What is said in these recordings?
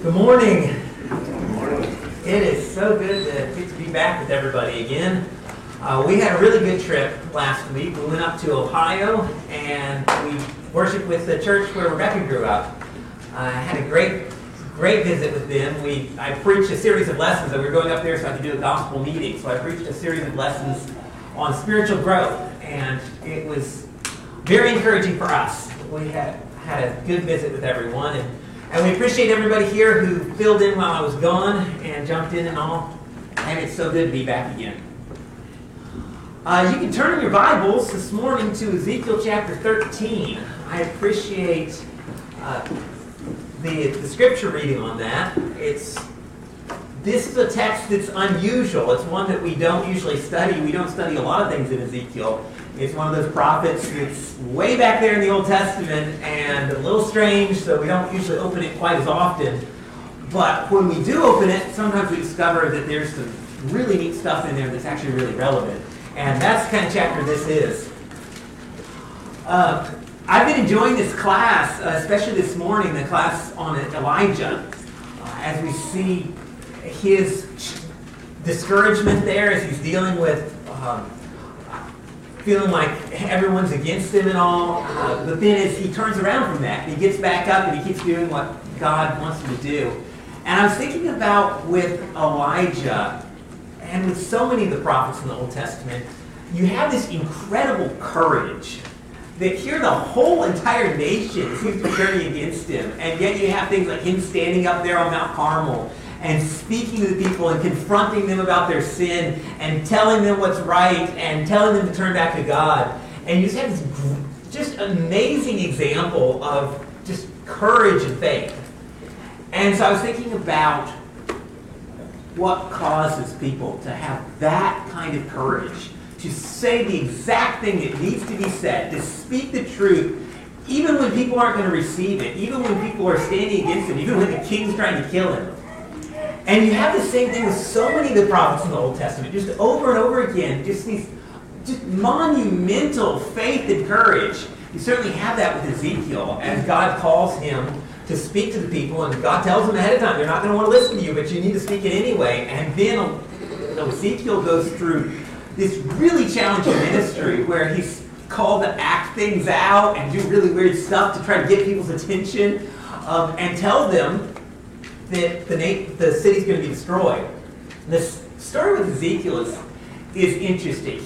Good morning. It is so good to get to be back with everybody again. We had a really good trip last week. We went up to Ohio and we worshiped with the church where Rebecca grew up. I had a great visit with them. I preached a series of lessons, and we were going up there so I could do a gospel meeting. So I preached a series of lessons on spiritual growth, and it was very encouraging for us. We had a good visit with everyone, and we appreciate everybody here who filled in while I was gone and jumped in and all. And it's so good to be back again. You can turn in your Bibles this morning to Ezekiel chapter 13. I appreciate the scripture reading on that. This is a text that's unusual. It's one that we don't usually study. We don't study a lot of things in Ezekiel. It's one of those prophets that's way back there in the Old Testament and a little strange, so we don't usually open it quite as often. But when we do open it, sometimes we discover that there's some really neat stuff in there that's actually really relevant. And that's the kind of chapter this is. I've been enjoying this class, especially this morning, the class on Elijah, as we see his discouragement there as he's dealing with feeling like everyone's against him and all. But then as he turns around from that, he gets back up and he keeps doing what God wants him to do. And I was thinking about with Elijah and with so many of the prophets in the Old Testament, you have this incredible courage that here the whole entire nation seems to be turning against him. And yet you have things like him standing up there on Mount Carmel and speaking to the people and confronting them about their sin and telling them what's right and telling them to turn back to God. And you just have this just amazing example of just courage and faith. And so I was thinking about what causes people to have that kind of courage, to say the exact thing that needs to be said, to speak the truth, even when people aren't going to receive it, even when people are standing against him, even when the king's trying to kill him. And you have the same thing with so many of the prophets in the Old Testament, just over and over again, just monumental faith and courage. You certainly have that with Ezekiel, as God calls him to speak to the people, and God tells them ahead of time, they're not going to want to listen to you, but you need to speak it anyway. And then Ezekiel goes through this really challenging ministry where he's called to act things out and do really weird stuff to try to get people's attention and tell them that the city's going to be destroyed. This story with Ezekiel is interesting.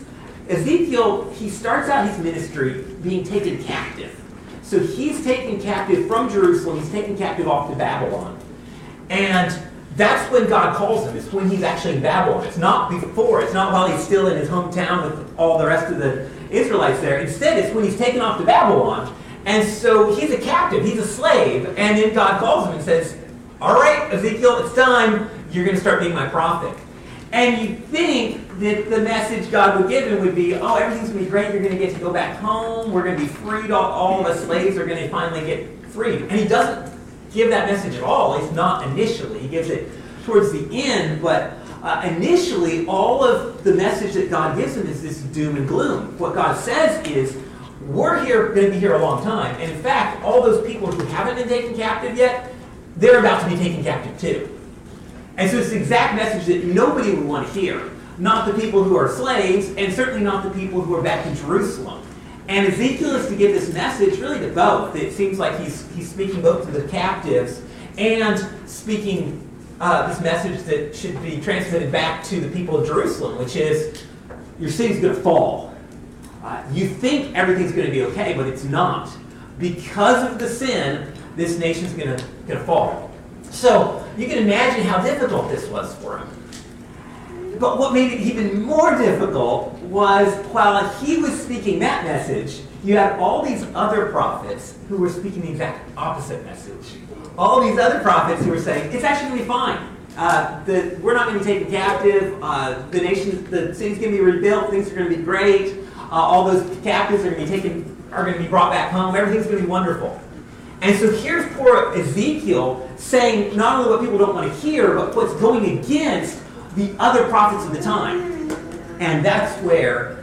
Ezekiel starts out his ministry being taken captive. So he's taken captive from Jerusalem. He's taken captive off to Babylon. And that's when God calls him. It's when he's actually in Babylon. It's not before. It's not while he's still in his hometown with all the rest of the Israelites there. Instead, it's when he's taken off to Babylon. And so he's a captive. He's a slave. And then God calls him and says, all right, Ezekiel, it's time. You're going to start being my prophet. And you think that the message God would give him would be, oh, everything's going to be great. You're going to get to go back home. We're going to be freed. All the slaves are going to finally get freed. And he doesn't give that message at all. It's not initially. He gives it towards the end. But initially, all of the message that God gives him is this doom and gloom. What God says is, we're going to be here a long time. And in fact, all those people who haven't been taken captive yet, they're about to be taken captive too. And so it's the exact message that nobody would want to hear. Not the people who are slaves, and certainly not the people who are back in Jerusalem. And Ezekiel is to give this message really to both. It seems like he's speaking both to the captives and speaking this message that should be transmitted back to the people of Jerusalem, which is, your city's going to fall. You think everything's going to be okay, but it's not. Because of the sin, this nation's going to fall. So you can imagine how difficult this was for him. But what made it even more difficult was while he was speaking that message, you had all these other prophets who were speaking the exact opposite message. All these other prophets who were saying, it's actually going to be fine. We're not going to be taken captive. The city's going to be rebuilt. Things are going to be great. All those captives are going to be brought back home. Everything's going to be wonderful. And so here's poor Ezekiel saying not only what people don't want to hear, but what's going against the other prophets of the time. And that's where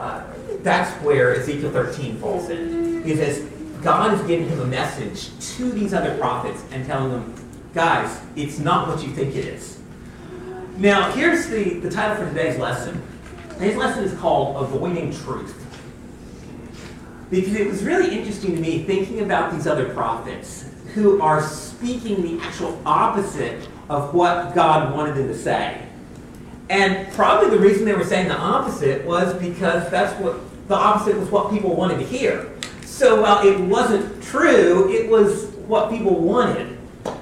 Ezekiel 13 falls in. Because God is giving him a message to these other prophets and telling them, guys, it's not what you think it is. Now, here's the title for today's lesson. Today's lesson is called Avoiding Truth. Because it was really interesting to me thinking about these other prophets who are speaking the actual opposite of what God wanted them to say. And probably the reason they were saying the opposite was because the opposite was what people wanted to hear. So while it wasn't true, it was what people wanted.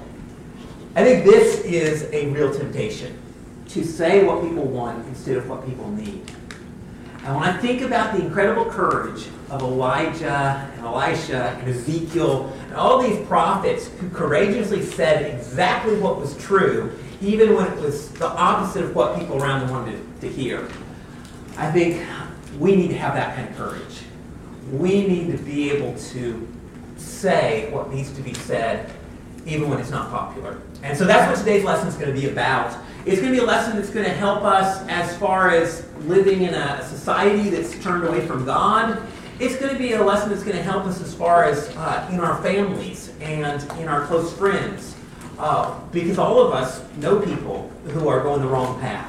I think this is a real temptation, to say what people want instead of what people need. And when I think about the incredible courage of Elijah and Elisha and Ezekiel and all these prophets who courageously said exactly what was true, even when it was the opposite of what people around them wanted to hear, I think we need to have that kind of courage. We need to be able to say what needs to be said, even when it's not popular. And so that's what today's lesson is going to be about. It's going to be a lesson that's going to help us as far as living in a society that's turned away from God. It's going to be a lesson that's going to help us as far as in our families and in our close friends. Because all of us know people who are going the wrong path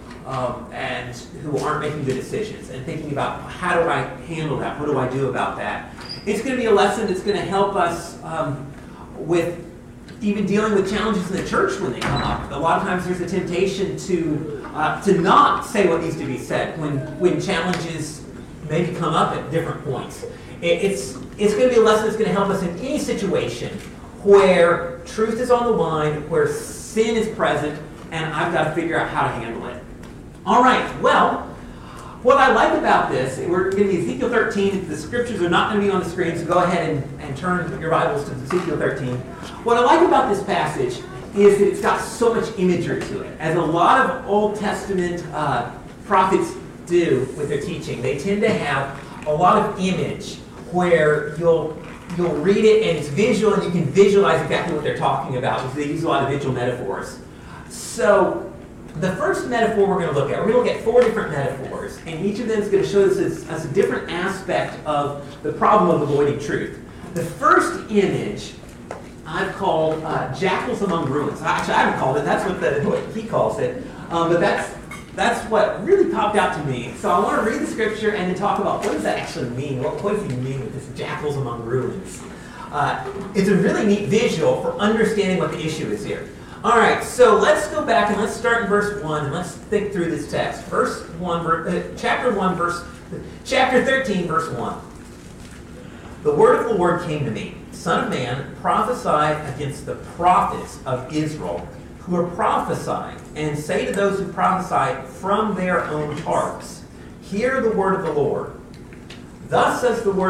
and who aren't making good decisions and thinking about how do I handle that? What do I do about that? It's going to be a lesson that's going to help us with even dealing with challenges in the church when they come up. A lot of times there's a temptation to not say what needs to be said when challenges maybe come up at different points. It's going to be a lesson that's going to help us in any situation where truth is on the line, where sin is present, and I've got to figure out how to handle it. All right, well, what I like about this, we're going to be Ezekiel 13. The scriptures are not going to be on the screen, so go ahead and turn your Bibles to Ezekiel 13. What I like about this passage is that it's got so much imagery to it. As a lot of Old Testament prophets do with their teaching, they tend to have a lot of image where you'll read it and it's visual and you can visualize exactly what they're talking about because they use a lot of visual metaphors. So the first metaphor we're going to look at, we're going to look at 4 different metaphors, and each of them is going to show us as a different aspect of the problem of avoiding truth. The first image I've called jackals among ruins. Actually, I haven't called it. That's what he calls it. But that's what really popped out to me. So I want to read the scripture and then talk about what does that actually mean? What does he mean with this jackals among ruins? It's a really neat visual for understanding what the issue is here. All right, so let's go back and let's start in verse 1 and let's think through this text. Chapter 13, verse 1. The word of the Lord came to me, Son of man, prophesy against the prophets of Israel who are prophesying, and say to those who prophesy from their own hearts, hear the word of the Lord. Thus says the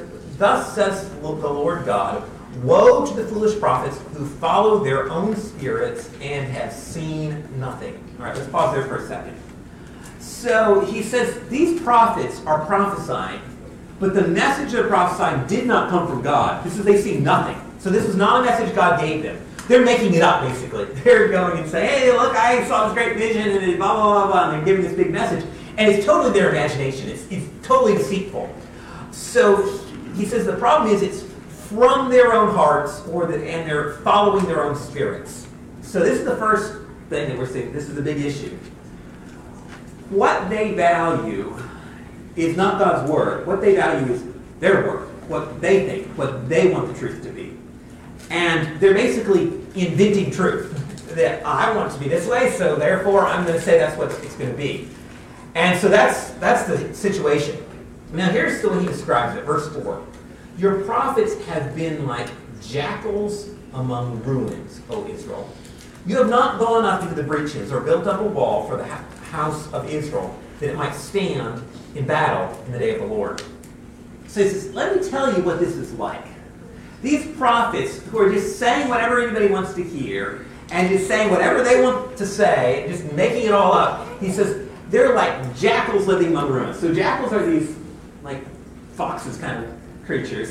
Lord God, woe to the foolish prophets who follow their own spirits and have seen nothing. All right, let's pause there for a second. So he says these prophets are prophesying, but the message they're prophesying did not come from God. This is they see nothing. So this was not a message God gave them. They're making it up, basically. They're going and saying, hey, look, I saw this great vision, and blah, blah, blah, blah, and they're giving this big message. And it's totally their imagination. It's totally deceitful. So he says the problem is it's from their own hearts, and they're following their own spirits. So this is the first thing that we're seeing. This is the big issue. What they value is not God's word. What they value is their word, what they think, what they want the truth to be. And they're basically inventing truth. That I want it to be this way, so therefore I'm going to say that's what it's going to be. And so that's the situation. Now here's the way he describes it, verse 4. Your prophets have been like jackals among ruins, O Israel. You have not gone up into the breaches or built up a wall for the house of Israel, that it might stand in battle in the day of the Lord. So he says, let me tell you what this is like. These prophets who are just saying whatever anybody wants to hear and just saying whatever they want to say, just making it all up, he says, they're like jackals living among ruins. So jackals are these like foxes kind of creatures.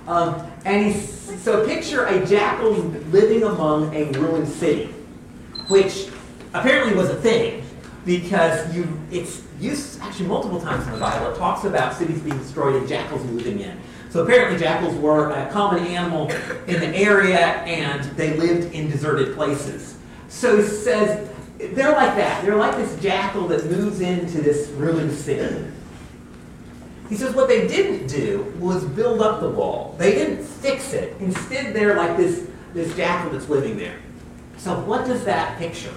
So picture a jackal living among a ruined city, which apparently was a thing because it's used actually multiple times in the Bible. It talks about cities being destroyed and jackals moving in. So apparently jackals were a common animal in the area, and they lived in deserted places. So he says, they're like that. They're like this jackal that moves into this ruined city. He says what they didn't do was build up the wall. They didn't fix it. Instead, they're like this jackal that's living there. So what does that picture?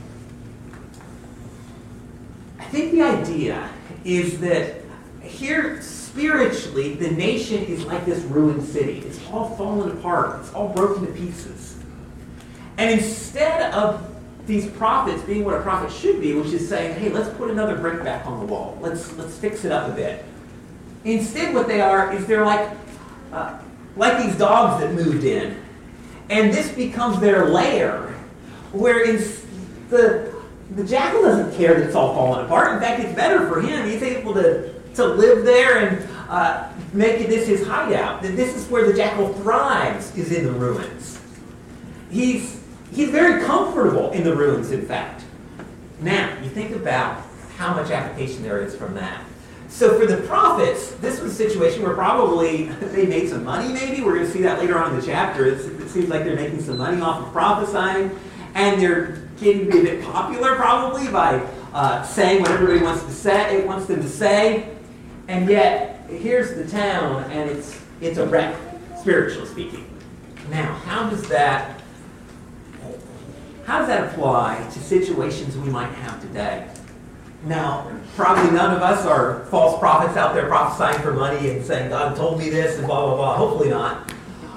I think the idea is that here, spiritually, the nation is like this ruined city. It's all fallen apart. It's all broken to pieces. And instead of these prophets being what a prophet should be, which is saying, hey, let's put another brick back on the wall. Let's fix it up a bit. Instead, what they are is they're like these dogs that moved in. And this becomes their lair, where the jackal doesn't care that it's all falling apart. In fact, it's better for him. He's able to live there and make this his hideout. This is where the jackal thrives, is in the ruins. He's very comfortable in the ruins, in fact. Now, you think about how much application there is from that. So for the prophets, this was a situation where probably they made some money, maybe. We're going to see that later on in the chapter. It seems like they're making some money off of prophesying. And they're getting to be a bit popular, probably, by saying what everybody wants them to say. And yet, here's the town, and it's a wreck, spiritually speaking. Now, how does that apply to situations we might have today? Now, probably none of us are false prophets out there prophesying for money and saying, God told me this and blah, blah, blah. Hopefully not.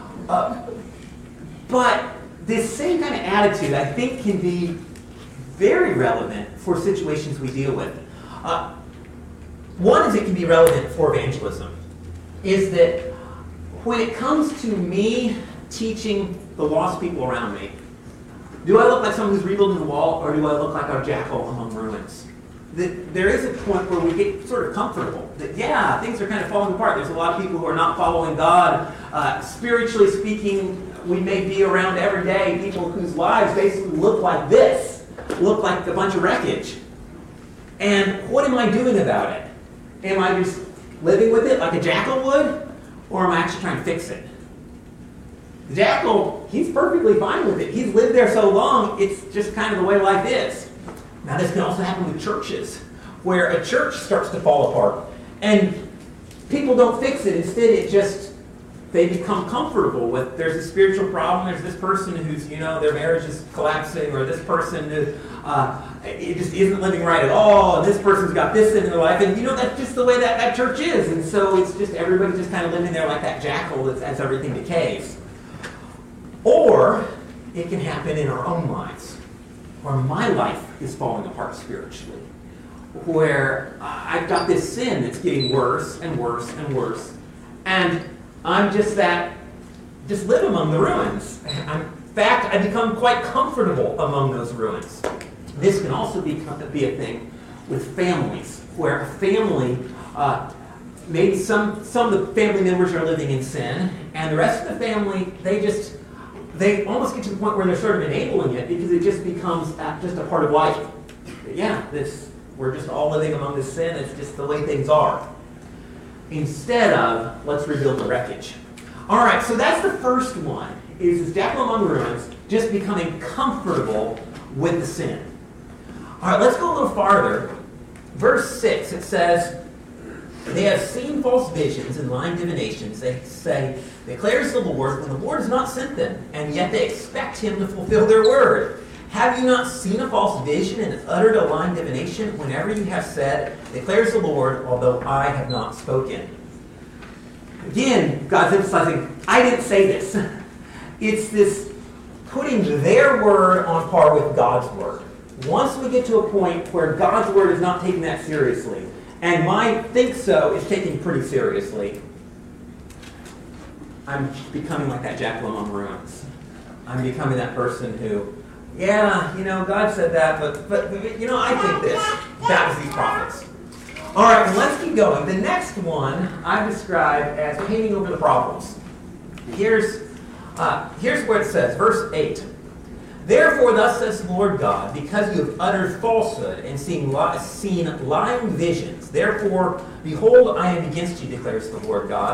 But this same kind of attitude, I think, can be very relevant for situations we deal with. One is it can be relevant for evangelism, is that when it comes to me teaching the lost people around me, do I look like someone who's rebuilding the wall, or do I look like a jackal among ruins? There is a point where we get sort of comfortable that, yeah, things are kind of falling apart. There's a lot of people who are not following God. Spiritually speaking, we may be around every day people whose lives basically look like this, look like a bunch of wreckage. And what am I doing about it? Am I just living with it like a jackal would, or am I actually trying to fix it? The jackal, he's perfectly fine with it. He's lived there so long, it's just kind of the way life is. Now, this can also happen with churches, where a church starts to fall apart, and people don't fix it. Instead, they become comfortable with, there's a spiritual problem, there's this person who's, their marriage is collapsing, or this person who, it just isn't living right at all, and this person's got this in their life, and that's just the way that church is, and so it's just, everybody's just kind of living there like that jackal as everything decays. Or, it can happen in our own lives, where my life is falling apart spiritually, where I've got this sin that's getting worse and worse and worse, and I'm just live among the ruins. In fact, I become quite comfortable among those ruins. This can also be a thing with families, where a family, maybe some of the family members are living in sin, and the rest of the family, they almost get to the point where they're sort of enabling it, because it just becomes just a part of life. Yeah, we're just all living among this sin. It's just the way things are. Instead of, let's rebuild the wreckage. All right, so that's the first one, is this jackal among ruins, just becoming comfortable with the sin. All right, let's go a little farther. Verse 6, it says, they have seen false visions and lying divinations. They say, declares the Lord, when the Lord has not sent them, and yet they expect him to fulfill their word. Have you not seen a false vision and uttered a lying divination whenever you have said, declares the Lord, although I have not spoken? Again, God's emphasizing, I didn't say this. It's this putting their word on par with God's word. Once we get to a point where God's word is not taking that seriously, and my think so is taken pretty seriously, I'm becoming like that jackal among ruins. I'm becoming that person who, yeah, God said that, but I think this. That was these prophets. All right, well, let's keep going. The next one I describe as painting over the problems. Here's where it says, verse 8. Therefore, thus says the Lord God, because you have uttered falsehood and seen lying visions, therefore, behold, I am against you, declares the Lord God.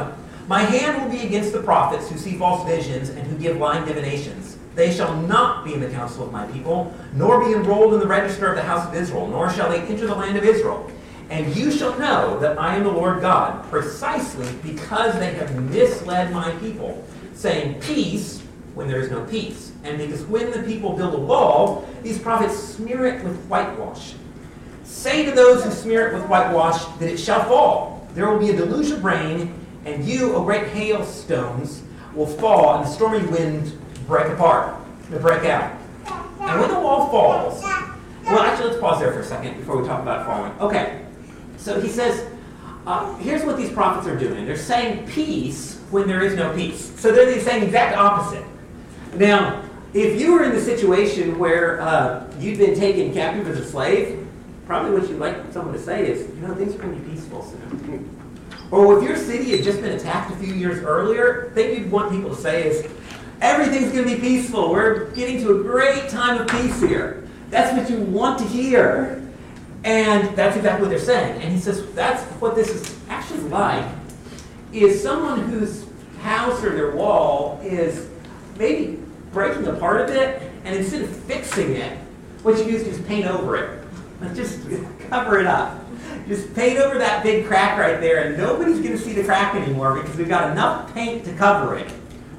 My hand will be against the prophets who see false visions and who give lying divinations. They shall not be in the council of my people, nor be enrolled in the register of the house of Israel, nor shall they enter the land of Israel. And you shall know that I am the Lord God, precisely because they have misled my people, saying peace when there is no peace. And because when the people build a wall, these prophets smear it with whitewash. Say to those who smear it with whitewash that it shall fall. There will be a deluge of rain, and you, O great hailstones, will fall, and the stormy wind break out. And when the wall falls, well, actually, let's pause there for a second before we talk about falling. Okay, so he says, here's what these prophets are doing. They're saying peace when there is no peace. So they're saying the exact opposite. Now, if you were in the situation where you'd been taken captive as a slave, probably what you'd like someone to say is, things are going to be peaceful soon. Or if your city had just been attacked a few years earlier, thing you'd want people to say is, everything's going to be peaceful. We're getting to a great time of peace here. That's what you want to hear. And that's exactly what they're saying. And he says that's what this is actually like, is someone whose house or their wall is maybe breaking apart a bit, and instead of fixing it, what you do is just paint over it. Just cover it up. Just paint over that big crack right there, and nobody's going to see the crack anymore because we've got enough paint to cover it.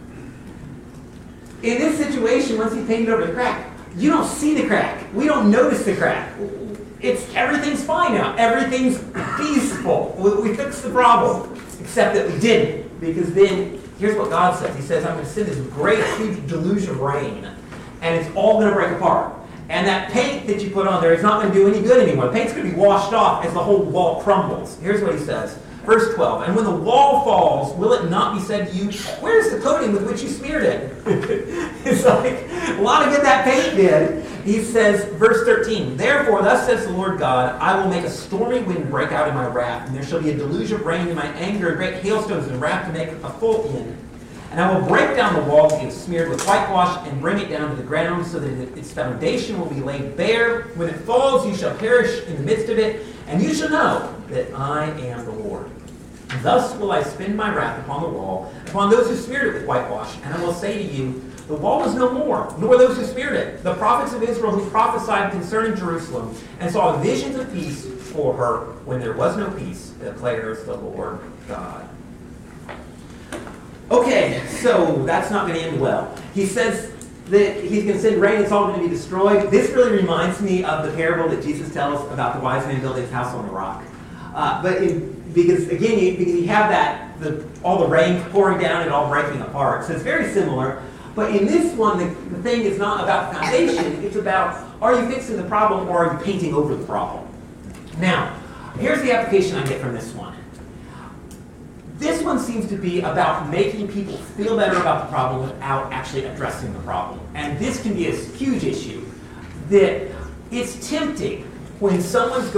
In this situation, once you paint over the crack, you don't see the crack. We don't notice the crack. Everything's fine now. Everything's peaceful. We fixed the problem, except that we didn't, because then here's what God says. He says, I'm going to send this great, huge deluge of rain, and it's all going to break apart. And that paint that you put on there is not going to do any good anymore. The paint's going to be washed off as the whole wall crumbles. Here's what he says. Verse 12, and when the wall falls, will it not be said to you, where's the coating with which you smeared it? It's like, a lot of good that paint did. He says, verse 13, therefore, thus says the Lord God, I will make a stormy wind break out in my wrath, and there shall be a deluge of rain in my anger, and great hailstones in wrath to make a full end. And I will break down the wall that is smeared with whitewash and bring it down to the ground so that its foundation will be laid bare. When it falls, you shall perish in the midst of it, and you shall know that I am the Lord. And thus will I spend my wrath upon the wall, upon those who smeared it with whitewash. And I will say to you, the wall is no more, nor those who smeared it. The prophets of Israel who prophesied concerning Jerusalem and saw visions of peace for her when there was no peace, declares the Lord God. Okay, so that's not going to end well. He says that he's going to send rain, it's all going to be destroyed. This really reminds me of the parable that Jesus tells about the wise man building his house on the rock. Because you have that, all the rain pouring down and all breaking apart. So it's very similar. But in this one, the thing is not about the foundation. It's about, are you fixing the problem or are you painting over the problem? Now, here's the application I get from this one. This one seems to be about making people feel better about the problem without actually addressing the problem. And this can be a huge issue that it's tempting when someone's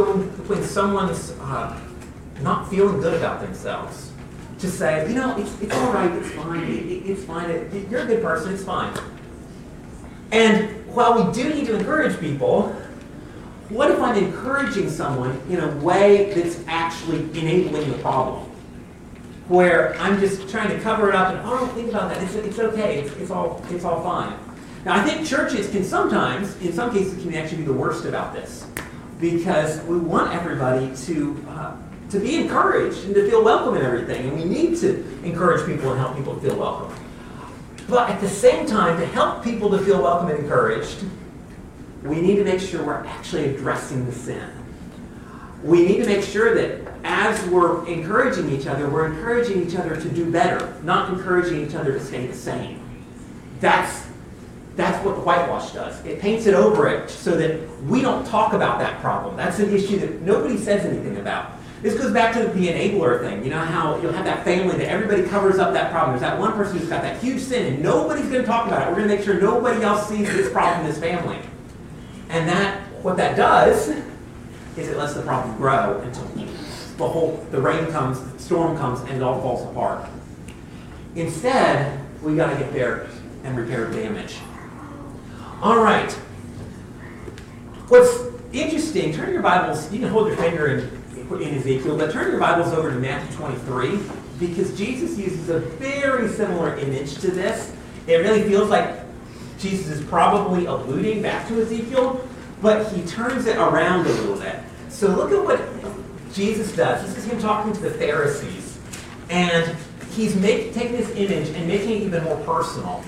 not feeling good about themselves to say, it's all right, it's fine, it's fine, you're a good person, it's fine. And while we do need to encourage people, what if I'm encouraging someone in a way that's actually enabling the problem? Where I'm just trying to cover it up and, don't think about that, it's okay, it's all fine. Now I think churches can sometimes, in some cases, can actually be the worst about this. Because we want everybody to be encouraged and to feel welcome in everything. And we need to encourage people and help people feel welcome. But at the same time, to help people to feel welcome and encouraged, we need to make sure we're actually addressing the sin. We need to make sure that as we're encouraging each other, we're encouraging each other to do better, not encouraging each other to stay the same. That's what the whitewash does. It paints it over it so that we don't talk about that problem. That's an issue that nobody says anything about. This goes back to the enabler thing. You know how you'll have that family that everybody covers up that problem. There's that one person who's got that huge sin and nobody's going to talk about it. We're going to make sure nobody else sees this problem in this family. And what that does is it lets the problem grow until the rain comes, the storm comes, and it all falls apart. Instead, we got to get there and repair the damage. All right. What's interesting, turn your Bibles, you can hold your finger in Ezekiel, but turn your Bibles over to Matthew 23. because Jesus uses a very similar image to this. It really feels like Jesus is probably alluding back to Ezekiel, but he turns it around a little bit. So look at what Jesus does. This is him talking to the Pharisees. And he's taking this image and making it even more personal.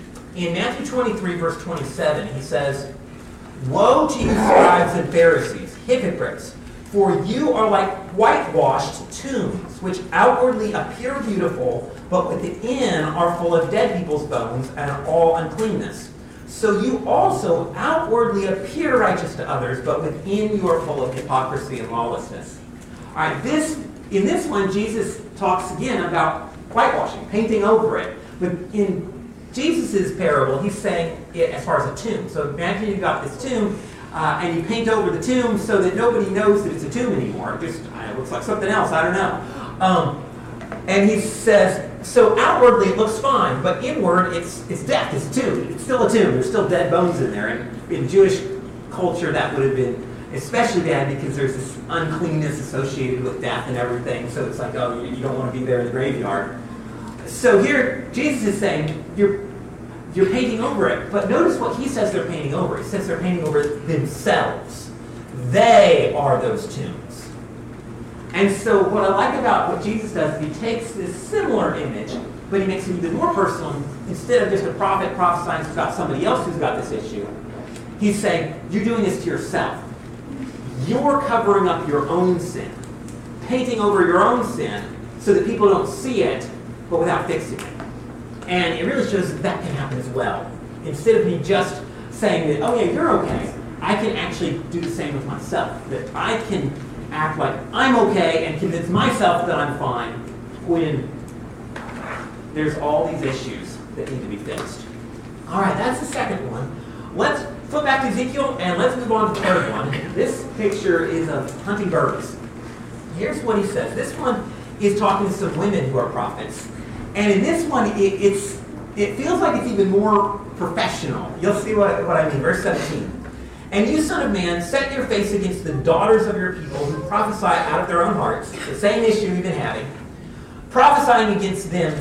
In Matthew 23, verse 27, he says, "Woe to you, scribes and Pharisees, hypocrites! For you are like whitewashed tombs, which outwardly appear beautiful, but within are full of dead people's bones and all uncleanness. So you also outwardly appear righteous to others, but within you are full of hypocrisy and lawlessness." All right, in this one, Jesus talks again about whitewashing, painting over it. But in Jesus' parable, he's saying it as far as a tomb. So imagine you've got this tomb, and you paint over the tomb so that nobody knows that it's a tomb anymore. It just looks like something else, I don't know. And he says, so outwardly it looks fine, but inward it's death, it's a tomb. It's still a tomb, there's still dead bones in there. And in Jewish culture that would have been especially bad because there's this uncleanness associated with death and everything. So it's like, oh, you don't want to be there in the graveyard. So here, Jesus is saying, you're painting over it. But notice what he says they're painting over. He says they're painting over themselves. They are those tombs. And so what I like about what Jesus does is he takes this similar image, but he makes it even more personal. Instead of just a prophet prophesying about somebody else who's got this issue, he's saying, you're doing this to yourself. You're covering up your own sin, painting over your own sin so that people don't see it, but without fixing it. And it really shows that can happen as well. Instead of me just saying that, oh yeah, you're okay, I can actually do the same with myself. That I can act like I'm okay and convince myself that I'm fine when there's all these issues that need to be fixed. All right, that's the second one. Let's flip back to Ezekiel and let's move on to the third one. This picture is of hunting birds. Here's what he says. This one is talking to some women who are prophets. And in this one, it feels like it's even more professional. You'll see what I mean. Verse 17. "And you, son of man, set your face against the daughters of your people who prophesy out of their own hearts," the same issue we've been having, "prophesy against them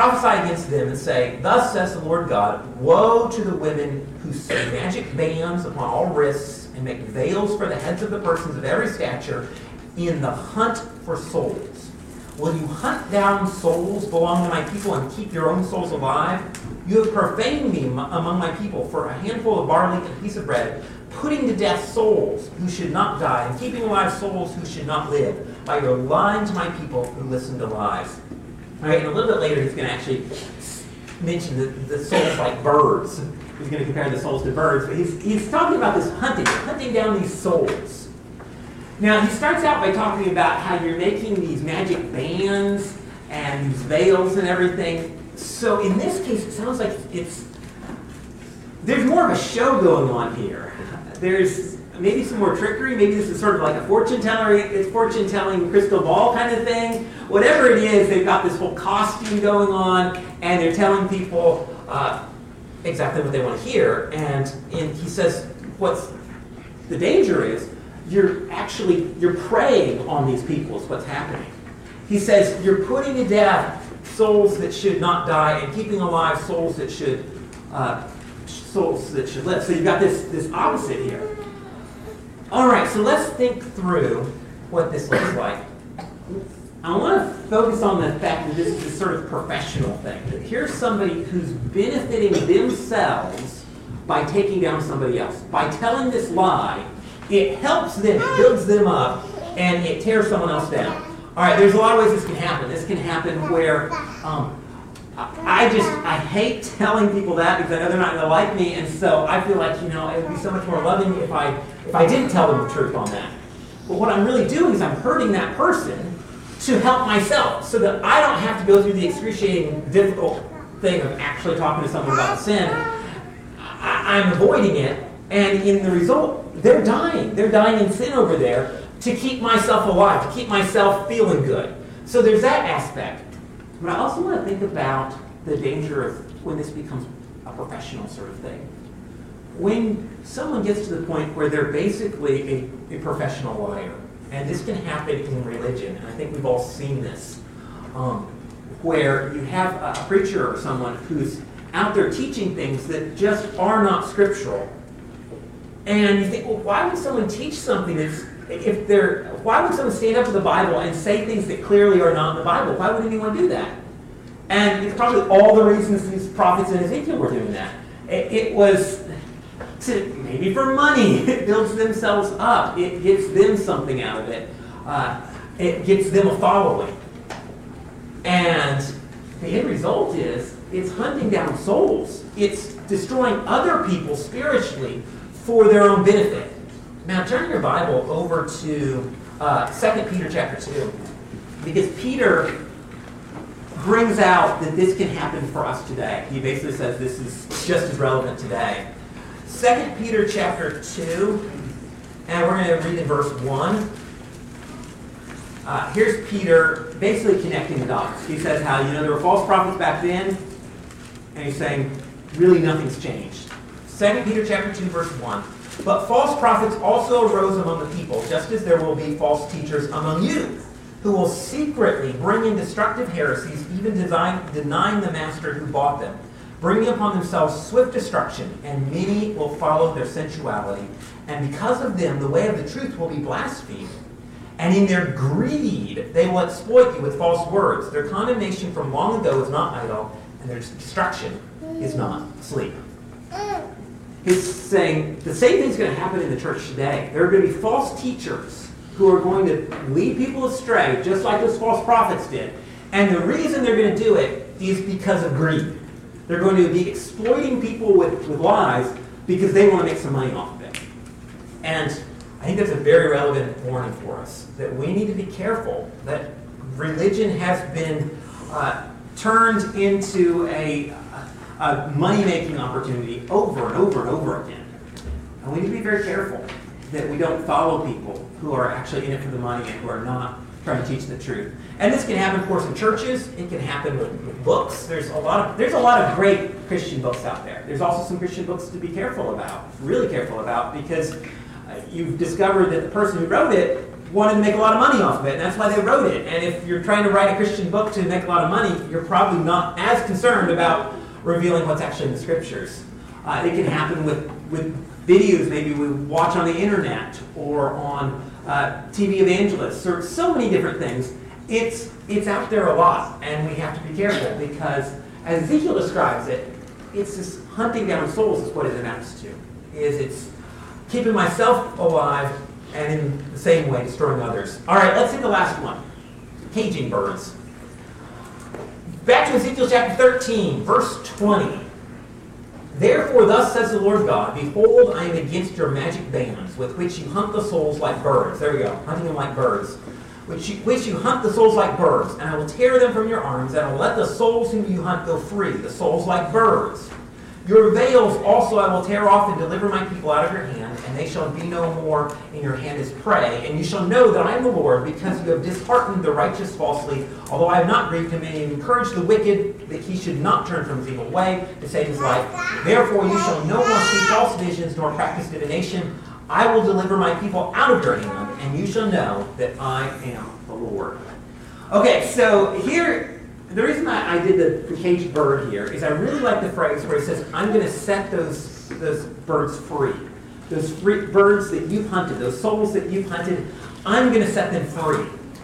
and say, Thus says the Lord God, woe to the women who sew magic bands upon all wrists and make veils for the heads of the persons of every stature in the hunt for souls. Will you hunt down souls belonging to my people and keep your own souls alive? You have profaned me among my people for a handful of barley and a piece of bread, putting to death souls who should not die and keeping alive souls who should not live, by your lying to my people who listen to lies." All right, and a little bit later he's going to actually mention the souls like birds. He's going to compare the souls to birds, but he's talking about this hunting down these souls. Now, he starts out by talking about how you're making these magic bands and these veils and everything. So in this case, it sounds like there's more of a show going on here. There's maybe some more trickery. Maybe this is sort of like a fortune-telling crystal ball kind of thing. Whatever it is, they've got this whole costume going on, and they're telling people exactly what they want to hear. And he says what's the danger is, you're preying on these people is what's happening. He says you're putting to death souls that should not die and keeping alive souls that should live. So you've got this opposite here. All right, so let's think through what this looks like. I want to focus on the fact that this is a sort of professional thing. That here's somebody who's benefiting themselves by taking down somebody else. By telling this lie, it helps them, it builds them up, and it tears someone else down. All right, there's a lot of ways this can happen. This can happen where I hate telling people that because I know they're not going to like me, and so I feel like, it would be so much more loving if I didn't tell them the truth on that. But what I'm really doing is I'm hurting that person to help myself so that I don't have to go through the excruciating, difficult thing of actually talking to someone about sin. I'm avoiding it, and in the result, they're dying. They're dying in sin over there to keep myself alive, to keep myself feeling good. So there's that aspect. But I also want to think about the danger of when this becomes a professional sort of thing. When someone gets to the point where they're basically a professional liar, and this can happen in religion, and I think we've all seen this. where you have a preacher or someone who's out there teaching things that just are not scriptural. And you think, well, why would someone teach something why would someone stand up to the Bible and say things that clearly are not in the Bible? Why would anyone do that? And it's probably all the reasons these prophets in Ezekiel were doing that. It was maybe for money. It builds themselves up. It gets them something out of it. It gets them a following. And the end result is it's hunting down souls. It's destroying other people spiritually for their own benefit. Now turn your Bible over to 2 Peter chapter 2. Because Peter brings out that this can happen for us today. He basically says this is just as relevant today. 2 Peter chapter 2, and we're going to read in verse 1. Here's Peter basically connecting the dots. He says how, there were false prophets back then, and he's saying, really nothing's changed. 2 Peter chapter 2, verse 1. But false prophets also arose among the people, just as there will be false teachers among you, who will secretly bring in destructive heresies, even denying the master who bought them, bringing upon themselves swift destruction, and many will follow their sensuality. And because of them, the way of the truth will be blasphemed. And in their greed, they will exploit you with false words. Their condemnation from long ago is not idle, and their destruction is not asleep. He's saying the same thing's going to happen in the church today. There are going to be false teachers who are going to lead people astray, just like those false prophets did. And the reason they're going to do it is because of greed. They're going to be exploiting people with lies because they want to make some money off of it. And I think that's a very relevant warning for us, that we need to be careful that religion has been turned into a money-making opportunity over and over and over again. And we need to be very careful that we don't follow people who are actually in it for the money and who are not trying to teach the truth. And this can happen, of course, in churches. It can happen with books. There's a lot of great Christian books out there. There's also some Christian books to be careful about, really careful about, because you've discovered that the person who wrote it wanted to make a lot of money off of it, and that's why they wrote it. And if you're trying to write a Christian book to make a lot of money, you're probably not as concerned about revealing what's actually in the scriptures. It can happen with videos maybe we watch on the internet or on TV evangelists or so many different things. It's out there a lot, and we have to be careful because, as Ezekiel describes it, it's this hunting down souls is what it amounts to. It's keeping myself alive and in the same way destroying others. All right, let's take the last one. Caging birds. Back to Ezekiel chapter 13, verse 20. Therefore, thus says the Lord God, behold, I am against your magic bands, with which you hunt the souls like birds. There we go, hunting them like birds. Which you hunt the souls like birds, and I will tear them from your arms, and I will let the souls whom you hunt go free, the souls like birds. Your veils also I will tear off and deliver my people out of your hand, and they shall be no more in your hand as prey. And you shall know that I am the Lord, because you have disheartened the righteous falsely, although I have not grieved him, and you encouraged the wicked, that he should not turn from his evil way to save his life. Therefore you shall no more see false visions, nor practice divination. I will deliver my people out of your hand, and you shall know that I am the Lord. Okay, so here, the reason I did the caged bird here is I really like the phrase where he says, I'm going to set those birds free. Those free birds that you've hunted, those souls that you've hunted, I'm going to set them free.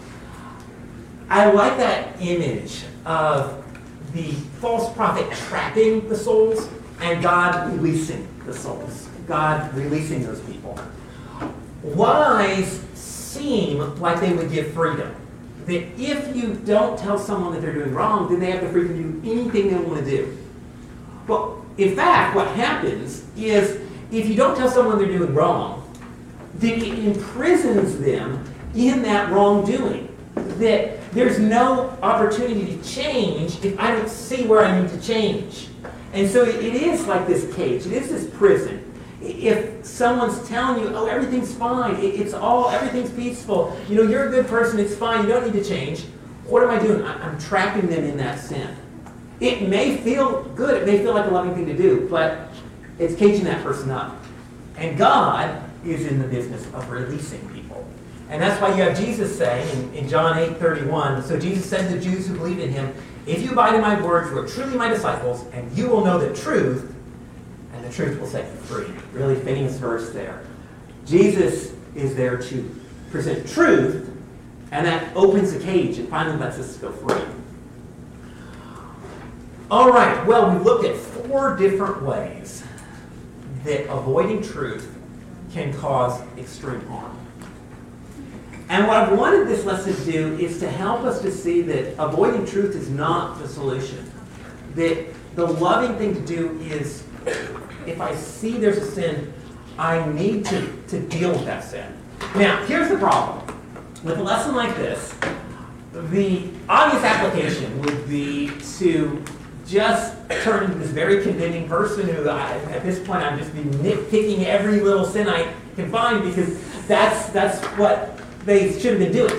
I like that image of the false prophet trapping the souls and God releasing the souls. God releasing those people. Lies seem like they would give freedom. That if you don't tell someone that they're doing wrong, then they have the freedom to do anything they want to do. But in fact, what happens is if you don't tell someone they're doing wrong, then it imprisons them in that wrongdoing. That there's no opportunity to change if I don't see where I need to change. And so it is like this cage. It is this prison. If someone's telling you, oh, everything's fine, everything's peaceful, you're a good person, it's fine, you don't need to change, what am I doing? I'm trapping them in that sin. It may feel good, it may feel like a loving thing to do, but it's caging that person up. And God is in the business of releasing people. And that's why you have Jesus saying in John 8:31, so Jesus said to the Jews who believed in him, If you abide in my words, you are truly my disciples, and you will know the truth, and the truth will set you free. Really fitting verse there. Jesus is there to present truth, and that opens the cage and finally lets us go free. All right, well, we've looked at 4 different ways that avoiding truth can cause extreme harm. And what I've wanted this lesson to do is to help us to see that avoiding truth is not the solution. That the loving thing to do is, if I see there's a sin, I need to deal with that sin. Now, here's the problem. With a lesson like this, the obvious application would be to just turn into this very condemning person who, at this point, I'm just be nitpicking every little sin I can find because that's what they should have been doing.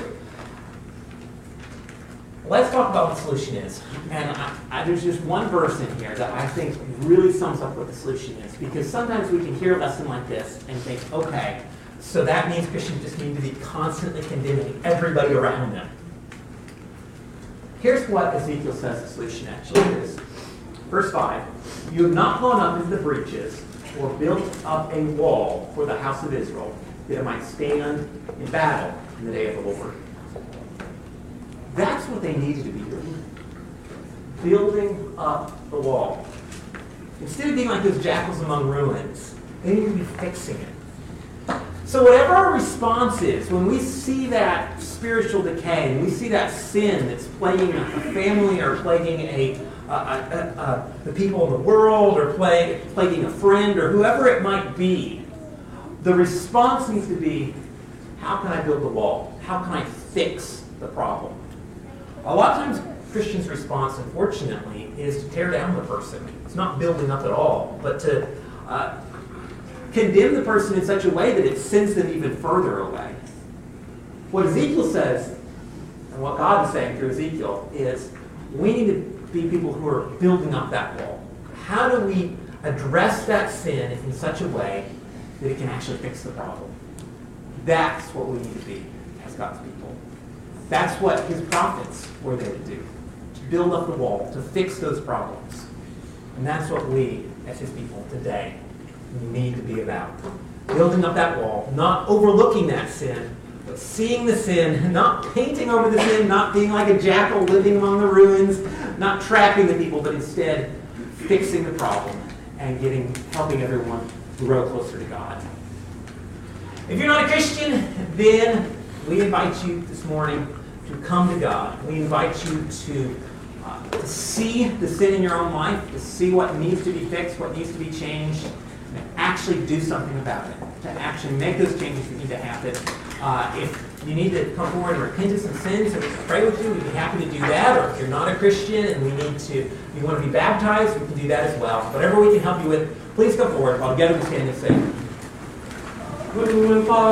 Let's talk about what the solution is. And there's just one verse in here that I think really sums up what the solution is. Because sometimes we can hear a lesson like this and think, okay, so that means Christians just need to be constantly condemning everybody around them. Here's what Ezekiel says the solution actually is. Verse 5, you have not gone up into the breaches or built up a wall for the house of Israel, that it might stand in battle in the day of the Lord. That's what they needed to be doing. Building up the wall. Instead of being like those jackals among ruins, they need to be fixing it. So whatever our response is, when we see that spiritual decay, and we see that sin that's plaguing a family or plaguing the people in the world or plaguing a friend or whoever it might be, the response needs to be, how can I build the wall? How can I fix the problem? A lot of times, Christians' response, unfortunately, is to tear down the person. It's not building up at all, but to condemn the person in such a way that it sends them even further away. What Ezekiel says, and what God is saying through Ezekiel, is we need to be people who are building up that wall. How do we address that sin in such a way that it can actually fix the problem? That's what we need to be as God's people. That's what his prophets were there to do. To build up the wall, to fix those problems. And that's what we, as his people today, need to be about. Building up that wall, not overlooking that sin, but seeing the sin, not painting over the sin, not being like a jackal living among the ruins, not trapping the people, but instead fixing the problem and helping everyone grow closer to God. If you're not a Christian, then we invite you this morning to come to God. We invite you to see the sin in your own life, to see what needs to be fixed, what needs to be changed, and actually do something about it, to actually make those changes that need to happen. If you need to come forward and repent of some sins and we can pray with you, we'd be happy to do that. Or if you're not a Christian and you want to be baptized, we can do that as well. Whatever we can help you with, please come forward while together we stand and sing.